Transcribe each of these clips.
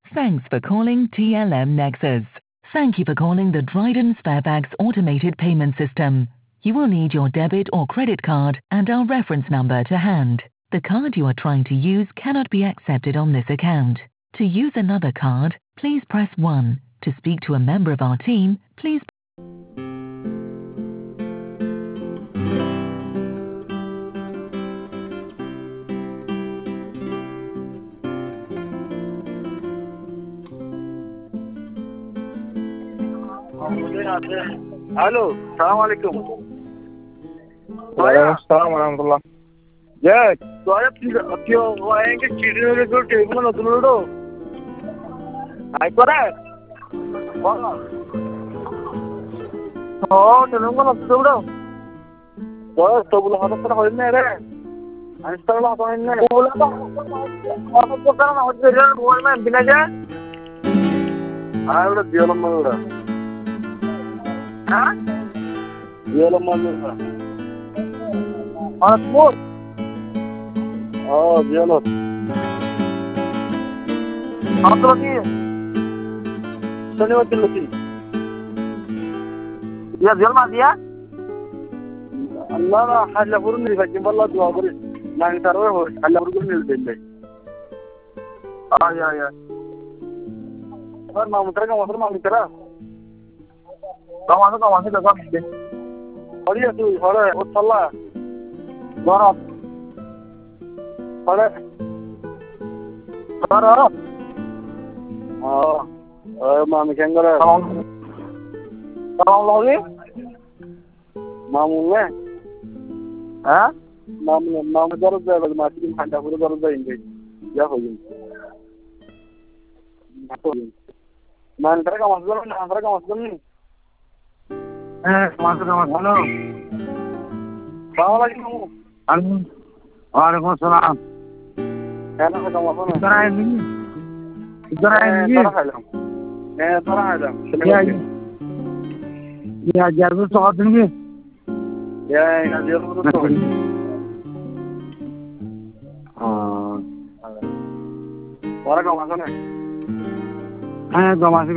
Thanks for calling TLM Nexus. Thank you for calling the Dryden Sparebags automated payment system. You will need your debit or credit card and our reference number to hand. The card you are trying to use cannot be accepted on this account. To use another card, please press 1. To speak to a member of our team, please الو السلام عليكم. وعليكم السلام ورحمة الله. جاك tío waenge chidire ko table na tulodo ai kore wala telo na tulodo bas table hata sara hoyne re install hata hoyne bola to auto program na hoje re bola na bina ja ai oda dielam ma oda ha dielam ma oda ana ديالك حضرتك ايه سنوات التي يا ديال ما ديا الله لا حل فرن فجم والله دعاء بري ما نتروه حل فرن الدنيا يا ما مترك ما مترا كمان لازم دي اوريا تو هره وصلا ضرب هره ما مكانغرا تمام لوي مامولة ها مام جرب ده بس ما تيجي حدا بقول جرب ده إنجي يا خوي ما نترك مسؤولين هلو السلام عليكم وعليكم السلام انا حاجه مصنع ترى يا جرب صوتني يا جرب صوتني ورقه مصنع انا جماسي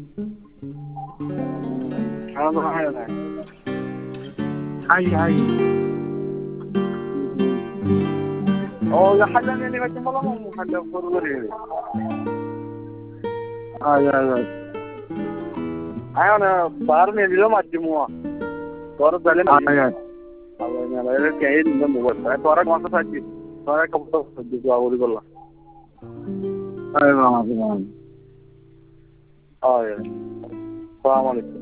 انا هاي يا حلاني اللي بجم الله مو حلا فروري انا بارني اليوم اجموا صار بالين انا لا كاين من هو صار ما صاحي صار كبط دجوا اقول والله ما السلام عليكم.